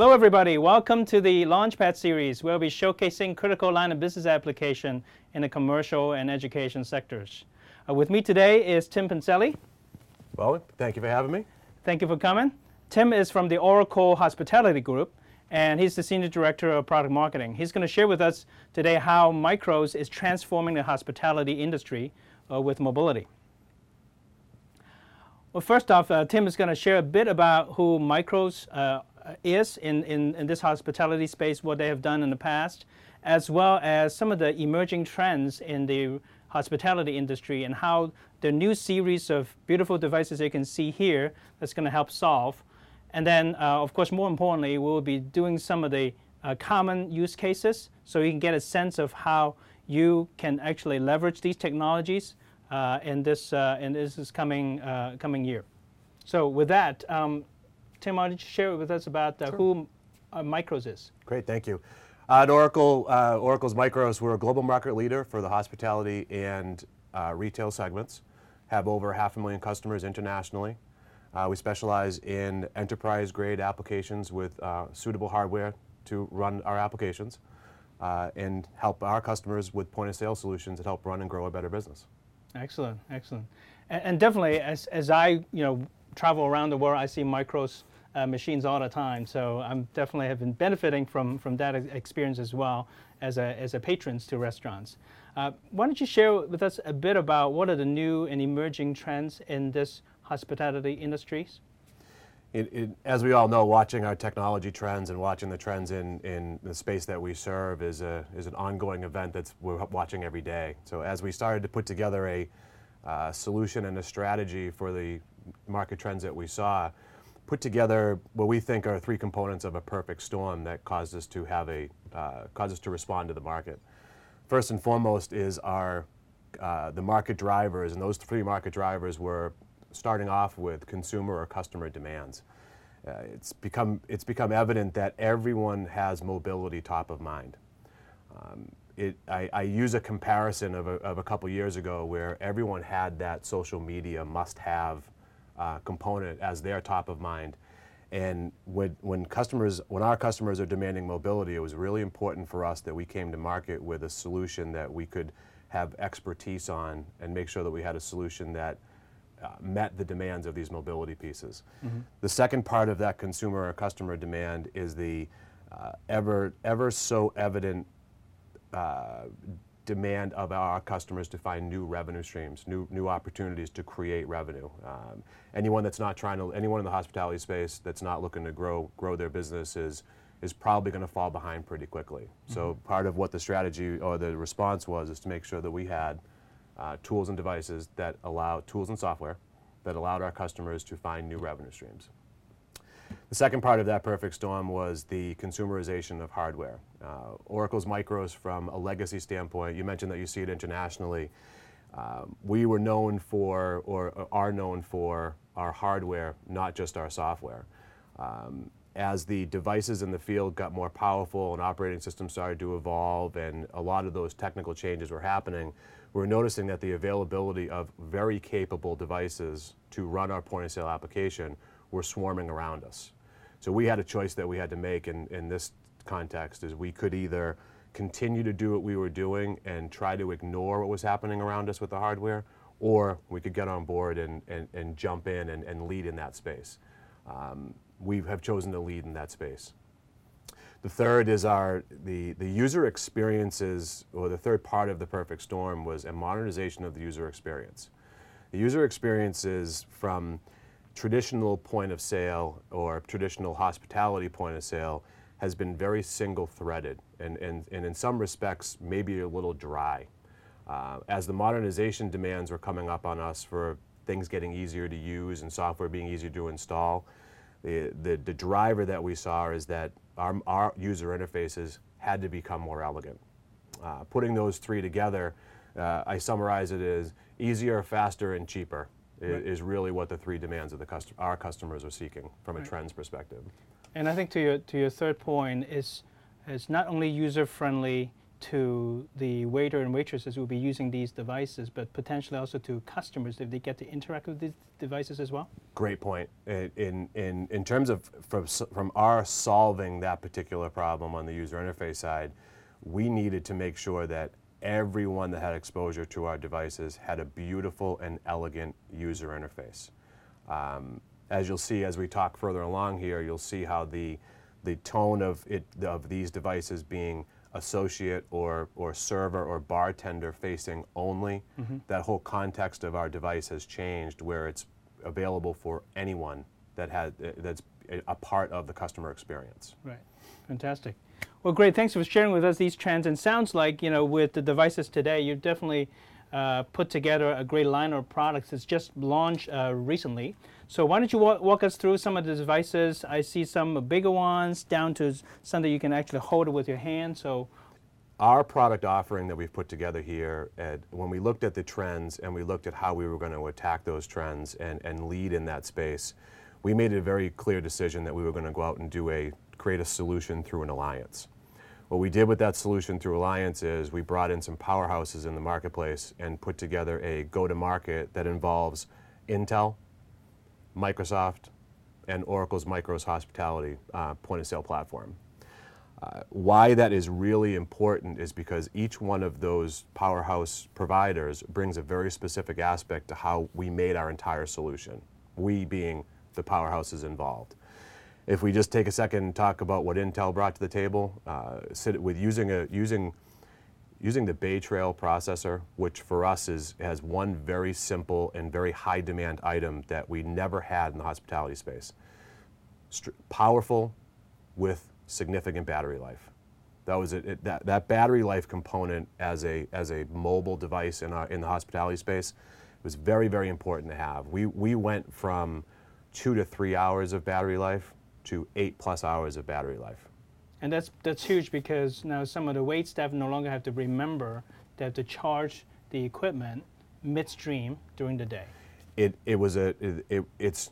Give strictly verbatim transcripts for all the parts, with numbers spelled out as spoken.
Hello everybody, welcome to the Launchpad series where we'll be showcasing critical line of business application in the commercial and education sectors. Uh, with me today is Tim Pincelli. Well, thank you for having me. Thank you for coming. Tim is from the Oracle Hospitality Group and he's the Senior Director of Product Marketing. He's going to share with us today how Micros is transforming the hospitality industry uh, with mobility. Well, first off, uh, Tim is going to share a bit about who Micros uh, is in, in, in this hospitality space, what they have done in the past, as well as some of the emerging trends in the hospitality industry and how the new series of beautiful devices you can see here that's going to help solve. And then, uh, of course, more importantly, we'll be doing some of the uh, common use cases so you can get a sense of how you can actually leverage these technologies uh, in this uh, in this is coming uh, coming year. So with that, um, Tim, why don't you share with us about uh, Sure. who uh, Micros is? Great, thank you. Uh, at Oracle, uh, Oracle's Micros, we're a global market leader for the hospitality and uh, retail segments. Have over half a million customers internationally. Uh, we specialize in enterprise-grade applications with uh, suitable hardware to run our applications uh, and help our customers with point-of-sale solutions that help run and grow a better business. Excellent, excellent. And, and definitely, as, as I you know travel around the world, I see Micros uh, machines all the time. So I'm definitely have been benefiting from, from that experience as well as a, as a patrons to restaurants. Uh, why don't you share with us a bit about what are the new and emerging trends in this hospitality industries? It, it, as we all know, watching our technology trends and watching the trends in, in the space that we serve is, a, is an ongoing event that's we're watching every day. So as we started to put together a uh, solution and a strategy for the market trends that we saw, put together what we think are three components of a perfect storm that caused us to have a, uh, caused us to respond to the market. First and foremost is our, uh, the market drivers, and those three market drivers were starting off with consumer or customer demands. Uh, it's become it's become evident that everyone has mobility top of mind. Um, it, I, I use a comparison of a, of a couple years ago where everyone had that social media must-have uh, component as their top of mind, and when when customers when our customers are demanding mobility, it was really important for us that we came to market with a solution that we could have expertise on and make sure that we had a solution that Uh, met the demands of these mobility pieces. Mm-hmm. The second part of that consumer or customer demand is the uh, ever ever so evident uh, demand of our customers to find new revenue streams, new new opportunities to create revenue. Um, anyone that's not trying to, anyone in the hospitality space that's not looking to grow grow their business is is probably going to fall behind pretty quickly. Mm-hmm. So part of what the strategy or the response was is to make sure that we had Uh, tools and devices that allow, tools and software that allowed our customers to find new revenue streams. The second part of that perfect storm was the consumerization of hardware. Uh, Oracle's Micros, from a legacy standpoint, you mentioned that you see it internationally. Um, we were known for, or are known for, our hardware, not just our software. Um, as the devices in the field got more powerful and operating systems started to evolve and a lot of those technical changes were happening, we're noticing that the availability of very capable devices to run our point-of-sale application were swarming around us. So we had a choice that we had to make in, in this context, is we could either continue to do what we were doing and try to ignore what was happening around us with the hardware, or we could get on board and, and, and jump in and, and lead in that space. Um, we have chosen to lead in that space. The third is our, the, the user experiences, or the third part of the perfect storm was a modernization of the user experience. The user experiences from traditional point of sale or traditional hospitality point of sale has been very single-threaded and, and, and in some respects maybe a little dry. Uh, as the modernization demands were coming up on us for things getting easier to use and software being easier to install, the, the, the driver that we saw is that Our, our user interfaces had to become more elegant. Uh, putting those three together, uh, I summarize it as easier, faster, and cheaper is, right. is really what the three demands of the cust our customers are seeking from right. a trends perspective. And I think to your, to your third point is, is not only user-friendly to the waiter and waitresses who will be using these devices, but potentially also to customers if they get to interact with these devices as well? Great point. In, in, in terms of from, from our solving that particular problem on the user interface side, we needed to make sure that everyone that had exposure to our devices had a beautiful and elegant user interface. Um, as you'll see as we talk further along here, you'll see how the, the tone of, it, of these devices being associate or, or server or bartender facing only, mm-hmm. that whole context of our device has changed where it's available for anyone that had, that's a part of the customer experience. Right, fantastic. Well, great, thanks for sharing with us these trends. And sounds like, you know, with the devices today, you've definitely uh, put together a great line of products that's just launched uh, recently. So why don't you walk, walk us through some of the devices? I see some bigger ones down to some that you can actually hold it with your hand. So, our product offering that we've put together here, Ed, when we looked at the trends and we looked at how we were going to attack those trends and, and lead in that space, we made a very clear decision that we were going to go out and do a create a solution through an alliance. What we did with that solution through alliance is we brought in some powerhouses in the marketplace and put together a go-to-market that involves Intel, Microsoft, and Oracle's Micros Hospitality uh, point-of-sale platform. Uh, why that is really important is because each one of those powerhouse providers brings a very specific aspect to how we made our entire solution, we being the powerhouses involved. If we just take a second and talk about what Intel brought to the table, uh, sit with using a using using the Bay Trail processor, which for us is has one very simple and very high demand item that we never had in the hospitality space. Str- powerful with significant battery life. That was it, it, that that battery life component as a as a mobile device in our in the hospitality space was very very important to have. We we went from two to three hours of battery life to eight plus hours of battery life. And that's that's huge because now some of the wait staff no longer have to remember they have to charge the equipment midstream during the day. It it was a it, it it's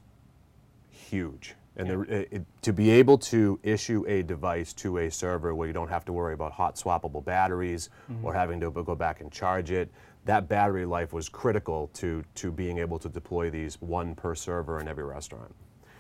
huge. And yeah. the, it, to be able to issue a device to a server where you don't have to worry about hot swappable batteries mm-hmm. or having to go back and charge it, that battery life was critical to, to being able to deploy these one per server in every restaurant.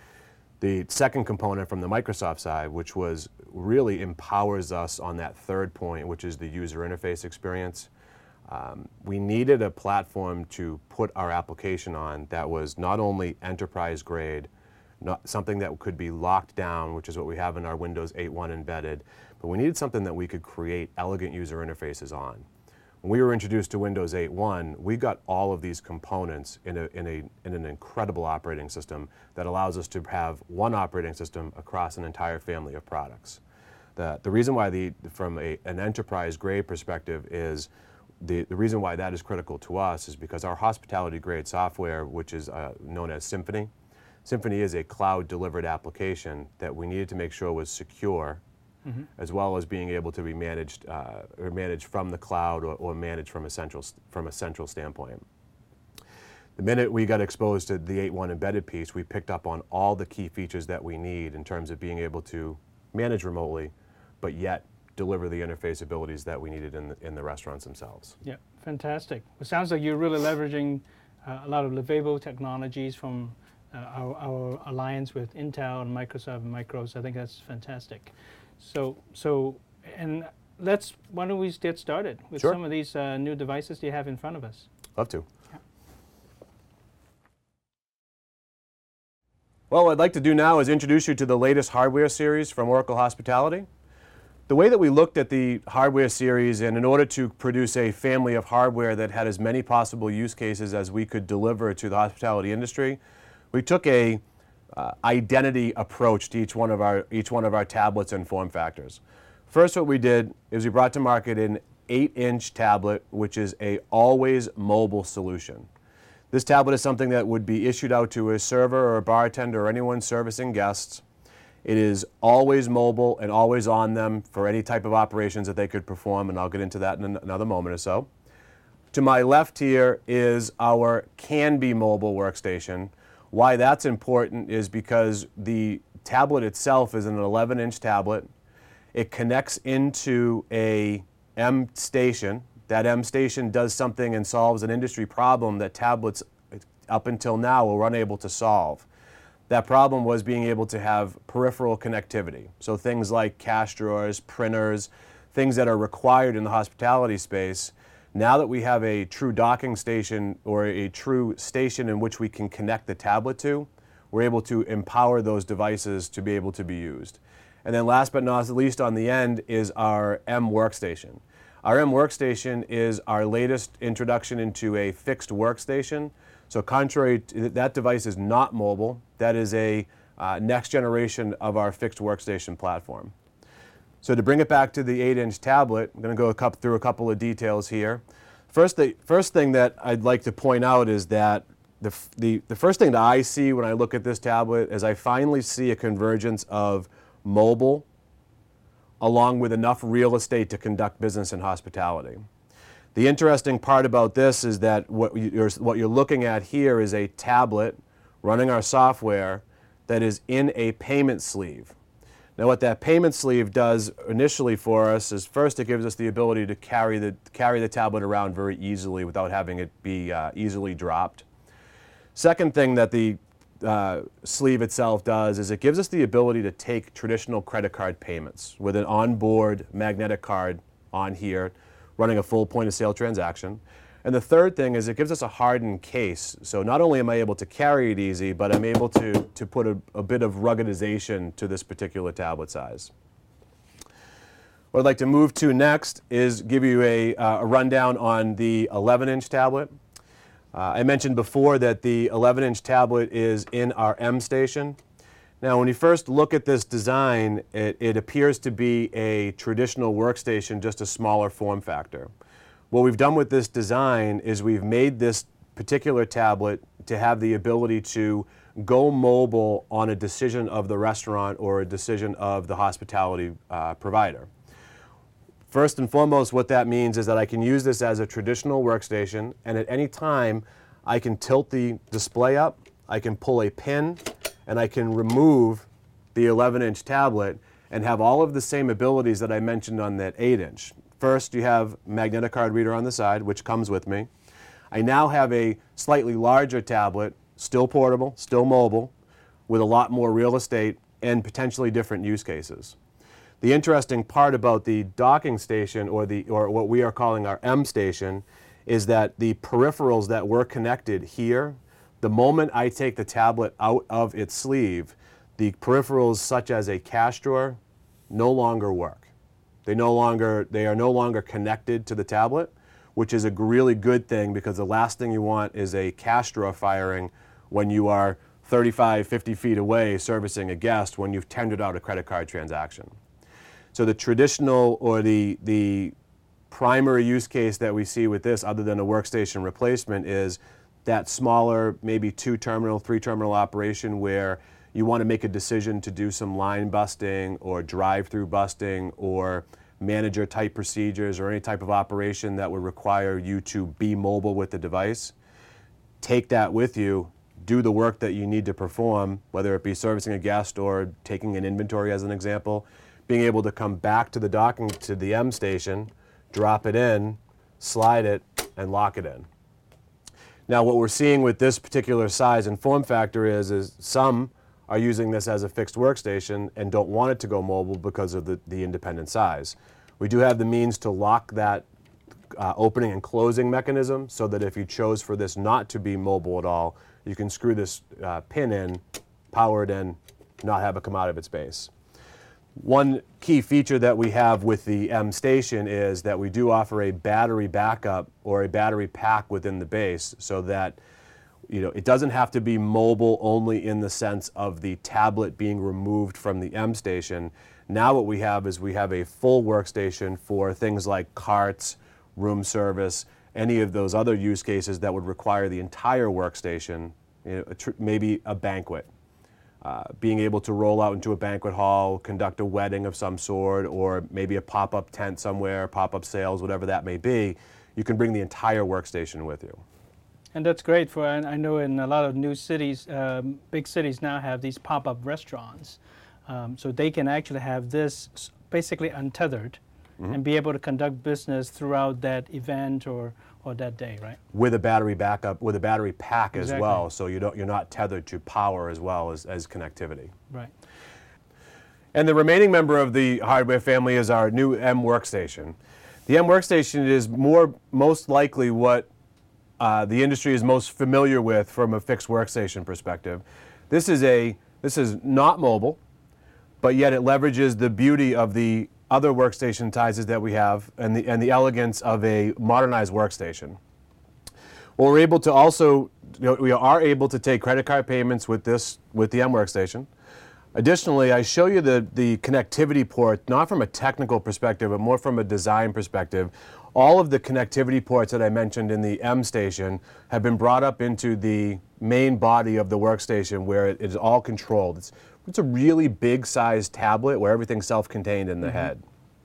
The second component from the Microsoft side, which was really empowers us on that third point, which is the user interface experience. Um, we needed a platform to put our application on that was not only enterprise grade, not something that could be locked down, which is what we have in our Windows eight point one embedded, but we needed something that we could create elegant user interfaces on. When we were introduced to Windows eight point one, we got all of these components in, a, in, a, in an incredible operating system that allows us to have one operating system across an entire family of products. The, the reason why, the, from a, an enterprise grade perspective, is the, the reason why that is critical to us is because our hospitality grade software, which is uh, known as Symphony, Symphony is a cloud-delivered application that we needed to make sure was secure, mm-hmm. as well as being able to be managed uh, or managed from the cloud or, or managed from a central from a central standpoint. The minute we got exposed to the eight point one embedded piece, we picked up on all the key features that we need in terms of being able to manage remotely, but yet deliver the interface abilities that we needed in the, in the restaurants themselves. Yeah, fantastic. It sounds like you're really leveraging uh, a lot of Levevo technologies from Uh, our, our alliance with Intel and Microsoft and Micros. I think that's fantastic. So, so, and let's, why don't we get started with sure. some of these uh, new devices you have in front of us? Love to. Yeah. Well, what I'd like to do now is introduce you to the latest hardware series from Oracle Hospitality. The way that we looked at the hardware series, and in order to produce a family of hardware that had as many possible use cases as we could deliver to the hospitality industry, we took a uh, identity approach to each one of our each one of our tablets and form factors. First, what we did is we brought to market an eight inch tablet, which is a always mobile solution. This tablet is something that would be issued out to a server or a bartender or anyone servicing guests. It is always mobile and always on them for any type of operations that they could perform, and I'll get into that in another moment or so. To my left here is our Can Be Mobile workstation. Why that's important is because the tablet itself is an eleven inch tablet. It connects into a M Station. That M Station does something and solves an industry problem that tablets up until now were unable to solve. That problem was being able to have peripheral connectivity. So things like cash drawers, printers, things that are required in the hospitality space. Now that we have a true docking station or a true station in which we can connect the tablet to, we're able to empower those devices to be able to be used. And then last but not least on the end is our M Workstation. Our M Workstation is our latest introduction into a fixed workstation. So contrary to that, device is not mobile. That is a uh, next generation of our fixed workstation platform. So to bring it back to the eight inch tablet, I'm going to go a couple, through a couple of details here. First, the first thing that I'd like to point out is that the, the, the first thing that I see when I look at this tablet is I finally see a convergence of mobile along with enough real estate to conduct business in hospitality. The interesting part about this is that what you're, what you're looking at here is a tablet running our software that is in a payment sleeve. Now what that payment sleeve does initially for us is first it gives us the ability to carry the, carry the tablet around very easily without having it be uh, easily dropped. Second thing that the Uh, sleeve itself does is it gives us the ability to take traditional credit card payments with an onboard magnetic card on here running a full point of sale transaction. And the third thing is it gives us a hardened case. So not only am I able to carry it easy, but I'm able to, to put a, a bit of ruggedization to this particular tablet size. What I'd like to move to next is give you a, uh, a rundown on the eleven inch tablet. Uh, I mentioned before that the eleven inch tablet is in our M Station. Now when you first look at this design, it, it appears to be a traditional workstation, just a smaller form factor. What we've done with this design is we've made this particular tablet to have the ability to go mobile on a decision of the restaurant or a decision of the hospitality uh, provider. First and foremost, what that means is that I can use this as a traditional workstation, and at any time I can tilt the display up, I can pull a pin, and I can remove the eleven inch tablet and have all of the same abilities that I mentioned on that eight inch. First, you have magnetic card reader on the side, which comes with me. I now have a slightly larger tablet, still portable, still mobile, with a lot more real estate and potentially different use cases. The interesting part about the docking station, or, the, or what we are calling our M Station, is that the peripherals that were connected here, the moment I take the tablet out of its sleeve, the peripherals such as a cash drawer no longer work. They, no longer, they are no longer connected to the tablet, which is a really good thing because the last thing you want is a cash drawer firing when you are thirty-five, fifty feet away servicing a guest when you've tendered out a credit card transaction. So the traditional or the, the primary use case that we see with this, other than a workstation replacement, is that smaller, maybe two terminal, three terminal operation where you want to make a decision to do some line busting or drive-through busting or manager type procedures or any type of operation that would require you to be mobile with the device. Take that with you, do the work that you need to perform, whether it be servicing a guest or taking an inventory as an example. Being able to come back to the docking to the M Station, drop it in, slide it, and lock it in. Now what we're seeing with this particular size and form factor is, is some are using this as a fixed workstation and don't want it to go mobile because of the, the independent size. We do have the means to lock that uh, opening and closing mechanism so that if you chose for this not to be mobile at all, you can screw this uh, pin in, power it in, not have it come out of its base. One key feature that we have with the M Station is that we do offer a battery backup or a battery pack within the base so that, you know, it doesn't have to be mobile only in the sense of the tablet being removed from the M Station. Now what we have is we have a full workstation for things like carts, room service, any of those other use cases that would require the entire workstation, you know, a tr- maybe a banquet. Uh, being able to roll out into a banquet hall, conduct a wedding of some sort, or maybe a pop-up tent somewhere, pop-up sales, whatever that may be, you can bring the entire workstation with you. And that's great for, I know in a lot of new cities, um, big cities now have these pop-up restaurants. Um, so they can actually have this basically untethered mm-hmm. and be able to conduct business throughout that event or, or that day, right? With a battery backup, with a battery pack exactly. as well, so you don't, you're not tethered to power as well as, as connectivity. Right. And the remaining member of the hardware family is our new M Workstation. The M Workstation is more, most likely what uh, the industry is most familiar with from a fixed workstation perspective. This is a, this is not mobile, but yet it leverages the beauty of the other workstation sizes that we have and the, and the elegance of a modernized workstation. Well, we're able to also, you know, we are able to take credit card payments with this, with the M Workstation. Additionally, I show you the, the connectivity port, not from a technical perspective, but more from a design perspective. All of the connectivity ports that I mentioned in the M Station have been brought up into the main body of the workstation where it is all controlled. It's, it's a really big sized tablet where everything's self-contained in the mm-hmm. head.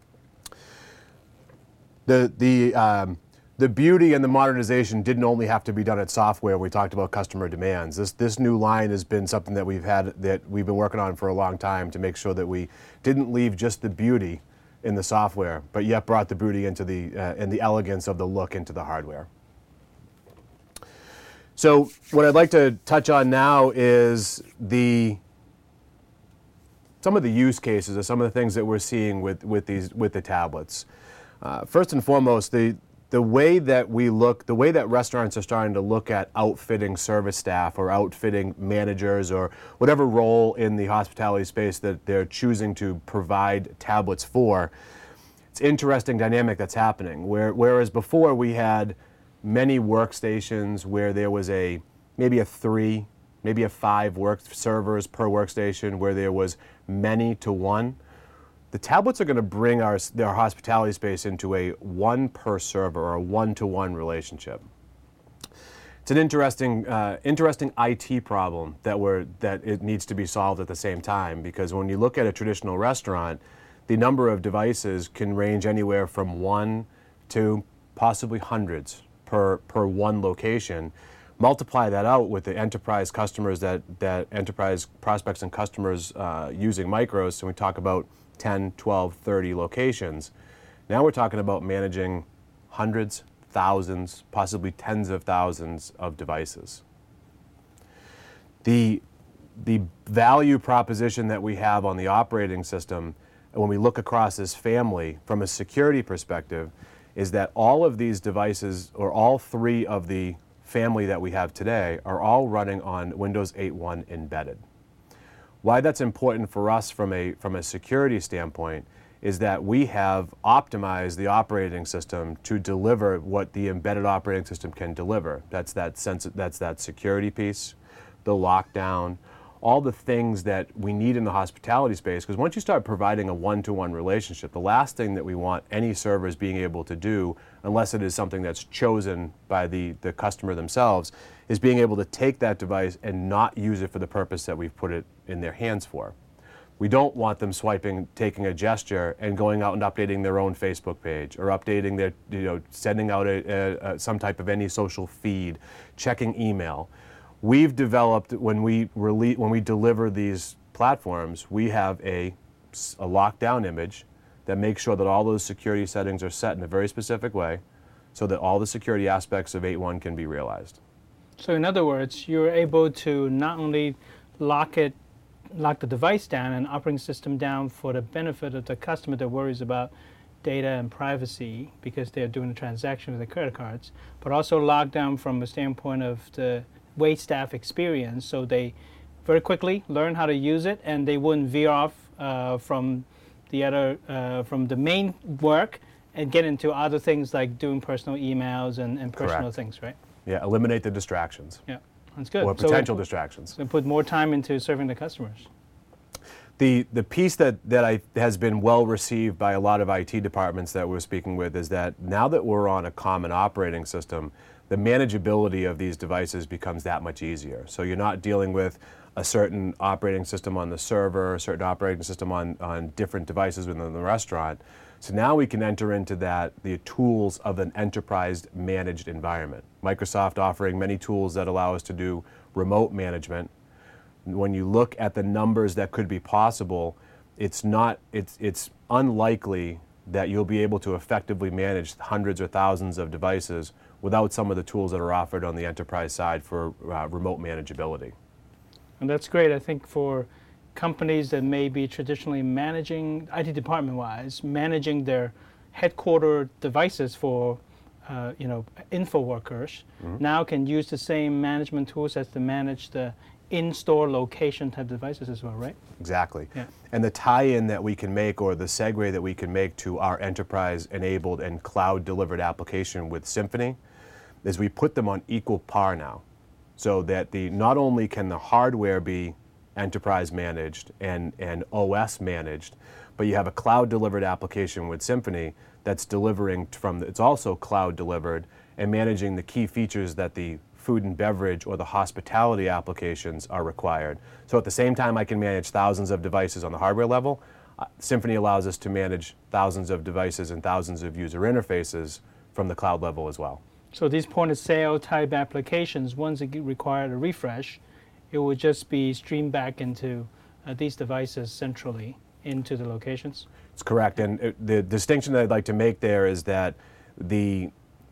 The, the, um, the beauty and the modernization didn't only have to be done at software. We talked about customer demands. This, this new line has been something that we've had, that we've been working on for a long time to make sure that we didn't leave just the beauty in the software, but yet brought the beauty into the, uh, and the elegance of the look into the hardware. So what I'd like to touch on now is the, some of the use cases or some of the things that we're seeing with, with, these, with the tablets. Uh, first and foremost, the, the way that we look, the way that restaurants are starting to look at outfitting service staff or outfitting managers or whatever role in the hospitality space that they're choosing to provide tablets for, it's an interesting dynamic that's happening. Where, whereas before we had many workstations where there was a, maybe a three, maybe a five work servers per workstation where there was many to one, the tablets are going to bring our, their hospitality space into a one per server or a one-to-one relationship. It's an interesting, uh, interesting I T problem that, we're, that it needs to be solved at the same time, because when you look at a traditional restaurant, the number of devices can range anywhere from one to possibly hundreds per, per one location. Multiply that out with the enterprise customers that, that enterprise prospects and customers uh, using Micros, and we talk about ten, twelve, thirty locations. Now we're talking about managing hundreds, thousands, possibly tens of thousands of devices. The, the value proposition that we have on the operating system, when we look across this family from a security perspective, is that all of these devices, or all three of the family that we have today, are all running on Windows eight point one embedded. Why that's important for us from a, from a security standpoint is that we have optimized the operating system to deliver what the embedded operating system can deliver. That's that, sense, that's that security piece, the lockdown, all the things that we need in the hospitality space, because once you start providing a one-to-one relationship, the last thing that we want any servers being able to do, unless it is something that's chosen by the, the customer themselves, is being able to take that device and not use it for the purpose that we've put it in their hands for. We don't want them swiping, taking a gesture, and going out and updating their own Facebook page, or updating their, you know, sending out a, a, a, some type of any social feed, checking email. We've developed, when we release, when we deliver these platforms, we have a, a lockdown image that makes sure that all those security settings are set in a very specific way, so that all the security aspects of eight point one can be realized. So in other words, you're able to not only lock it, lock the device down and operating system down for the benefit of the customer that worries about data and privacy because they're doing a transaction with their credit cards, but also lock down from a standpoint of the wait staff experience, so they very quickly learn how to use it and they wouldn't veer off uh, from the other, uh, from the main work and get into other things like doing personal emails and, and personal Correct. Things, right? Yeah, eliminate the distractions. Yeah, that's good. Or potential so distractions. So put more time into serving the customers. The, the piece that, that I, has been well received by a lot of I T departments that we're speaking with is that now that we're on a common operating system, the manageability of these devices becomes that much easier. So you're not dealing with a certain operating system on the server, a certain operating system on, on different devices within the restaurant. So now we can enter into that, the tools of an enterprise managed environment. Microsoft offering many tools that allow us to do remote management. When you look at the numbers that could be possible, it's not, it's, it's unlikely that you'll be able to effectively manage hundreds or thousands of devices without some of the tools that are offered on the enterprise side for uh, remote manageability. And that's great, I think, for companies that may be traditionally managing, I T department-wise, managing their headquarter devices for uh, you know, info workers, mm-hmm. now can use the same management tools as to manage the in-store location type devices as well, right? Exactly. Yeah. And the tie-in that we can make, or the segue that we can make to our enterprise-enabled and cloud-delivered application with Symphony, is we put them on equal par now, so that the not only can the hardware be enterprise managed and, and O S managed, but you have a cloud-delivered application with Symphony that's delivering from, the, it's also cloud-delivered and managing the key features that the food and beverage or the hospitality applications are required. So at the same time I can manage thousands of devices on the hardware level, uh, Symphony allows us to manage thousands of devices and thousands of user interfaces from the cloud level as well. So these point of sale type applications, once it require a refresh, it would just be streamed back into uh, these devices centrally into the locations? It's correct, and it, the distinction that I'd like to make there is that the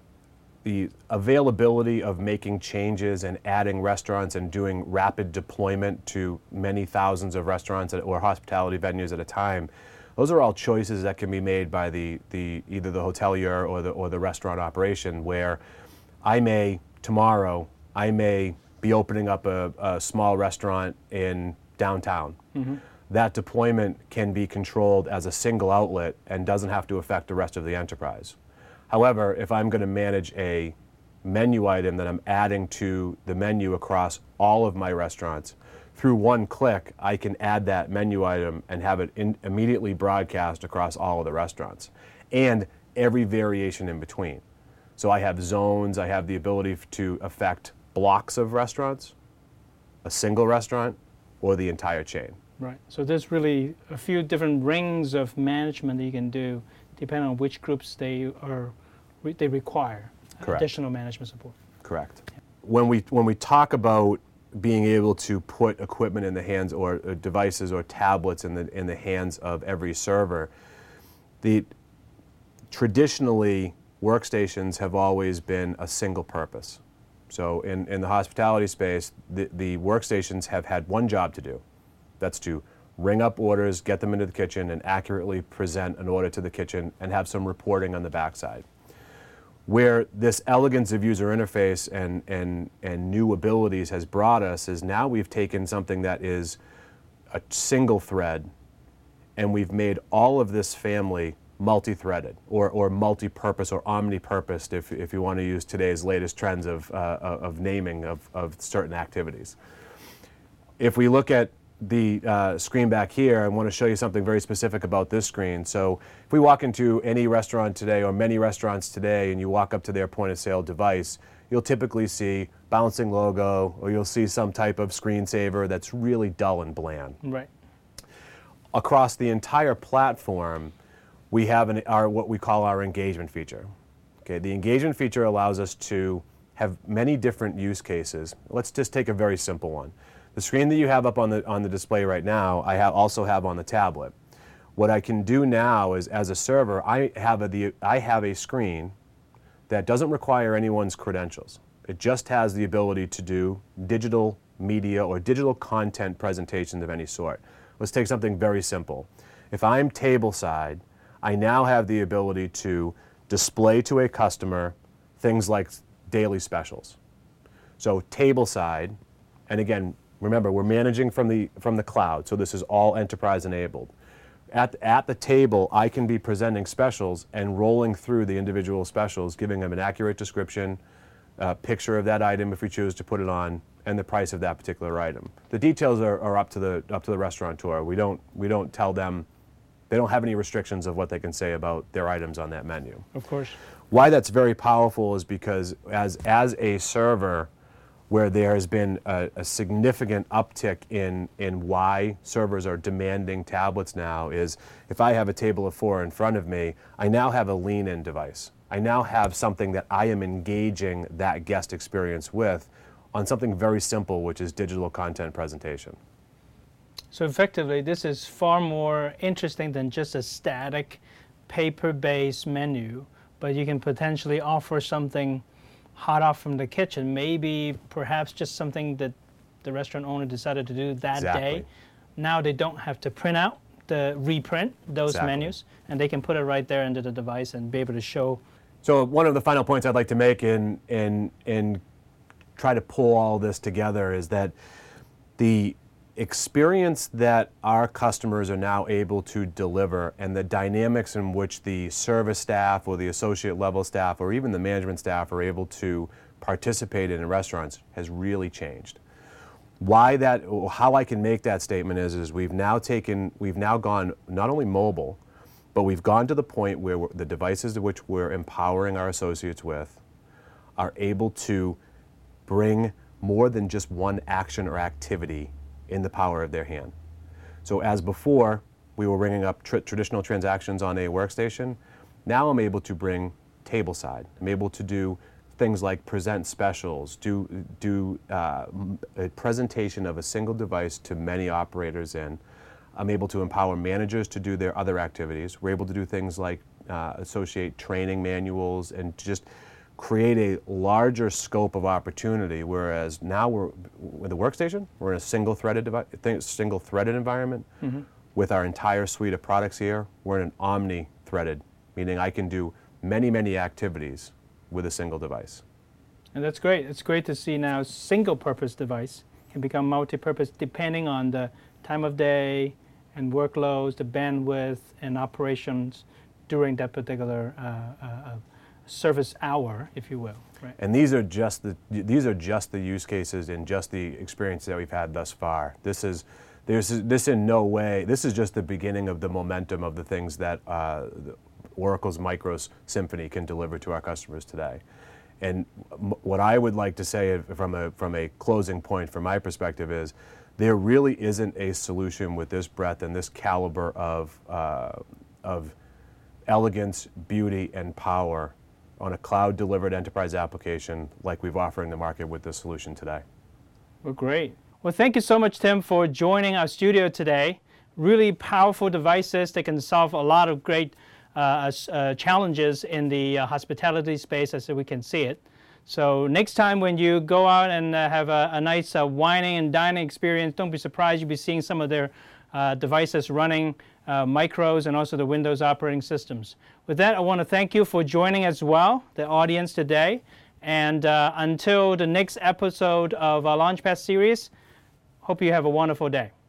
the availability of making changes and adding restaurants and doing rapid deployment to many thousands of restaurants or hospitality venues at a time, those are all choices that can be made by the, the either the hotelier or the, or the restaurant operation, where I may, tomorrow, I may be opening up a, a small restaurant in downtown. Mm-hmm. That deployment can be controlled as a single outlet and doesn't have to affect the rest of the enterprise. However, if I'm going to manage a menu item that I'm adding to the menu across all of my restaurants, through one click, I can add that menu item and have it in, immediately broadcast across all of the restaurants, and every variation in between. So I have zones, I have the ability to affect blocks of restaurants, a single restaurant, or the entire chain. Right, so there's really a few different rings of management that you can do depending on which groups they are they require Correct. Additional management support. Correct. Yeah. When we when we talk about being able to put equipment in the hands or, or devices or tablets in the in the hands of every server, the traditionally workstations have always been a single purpose. So in, in the hospitality space, the, the workstations have had one job to do. That's to ring up orders, get them into the kitchen, and accurately present an order to the kitchen and have some reporting on the backside. Where this elegance of user interface and, and, and new abilities has brought us is now we've taken something that is a single thread and we've made all of this family multi-threaded or, or multi-purpose or omni-purposed, if, if you want to use today's latest trends of, uh, of naming of, of certain activities. If we look at the uh, screen back here, I want to show you something very specific about this screen. So if we walk into any restaurant today or many restaurants today and you walk up to their point of sale device, you'll typically see bouncing logo or you'll see some type of screensaver that's really dull and bland. Right. Across the entire platform, we have an, our, what we call our engagement feature. Okay, the engagement feature allows us to have many different use cases. Let's just take a very simple one. The screen that you have up on the, on the display right now, I have also have on the tablet. What I can do now is, as a server, I have a, the, I have a screen that doesn't require anyone's credentials. It just has the ability to do digital media or digital content presentations of any sort. Let's take something very simple. If I'm tableside, I now have the ability to display to a customer things like daily specials. So tableside, and again, remember, we're managing from the, from the cloud, so this is all enterprise enabled. At, at the table, I can be presenting specials and rolling through the individual specials, giving them an accurate description, a picture of that item if we choose to put it on, and the price of that particular item. The details are, are up to the, up to the restaurateur. We don't, we don't tell them, they don't have any restrictions of what they can say about their items on that menu. Of course. Why that's very powerful is because as, as a server, where there has been a, a significant uptick in, in why servers are demanding tablets now is if I have a table of four in front of me, I now have a lean-in device. I now have something that I am engaging that guest experience with on something very simple, which is digital content presentation. So effectively, this is far more interesting than just a static paper-based menu, but you can potentially offer something hot off from the kitchen, maybe perhaps just something that the restaurant owner decided to do that Exactly. day. Now they don't have to print out, the reprint those Exactly. menus, and they can put it right there into the device and be able to show. So one of the final points I'd like to make in, in, in try to pull all this together is that the experience that our customers are now able to deliver and the dynamics in which the service staff or the associate level staff or even the management staff are able to participate in restaurants has really changed. Why that, how I can make that statement is, is we've now taken, we've now gone not only mobile, but we've gone to the point where we're, the devices to which we're empowering our associates with are able to bring more than just one action or activity in the power of their hand. So as before, we were ringing up tr traditional transactions on a workstation. Now I'm able to bring tableside. I'm able to do things like present specials, do, do uh, a presentation of a single device to many operators in. I'm able to empower managers to do their other activities. We're able to do things like uh, associate training manuals and just create a larger scope of opportunity, whereas now we're with the workstation, we're in a single threaded devi- single threaded environment. Mm-hmm. With our entire suite of products here, we're in an omni-threaded, meaning I can do many, many activities with a single device. And that's great. It's great to see now single-purpose device can become multi-purpose depending on the time of day and workloads, the bandwidth and operations during that particular uh, uh, service hour, if you will. Right. And these are just the these are just the use cases and just the experience that we've had thus far. This is there's this in no way. This is just the beginning of the momentum of the things that uh, Oracle's Micros Symphony can deliver to our customers today. And m what I would like to say from a from a closing point from my perspective is, there really isn't a solution with this breadth and this caliber of uh, of elegance, beauty, and power on a cloud-delivered enterprise application like we've offering the market with this solution today. Well, great. Well, thank you so much, Tim, for joining our studio today. Really powerful devices that can solve a lot of great uh, uh, challenges in the uh, hospitality space as we can see it. So next time when you go out and uh, have a, a nice uh, wining and dining experience, don't be surprised you'll be seeing some of their uh, devices running uh, Micros and also the Windows operating systems. With that, I want to thank you for joining as well, the audience today. And uh, until the next episode of our Launchpad series, hope you have a wonderful day.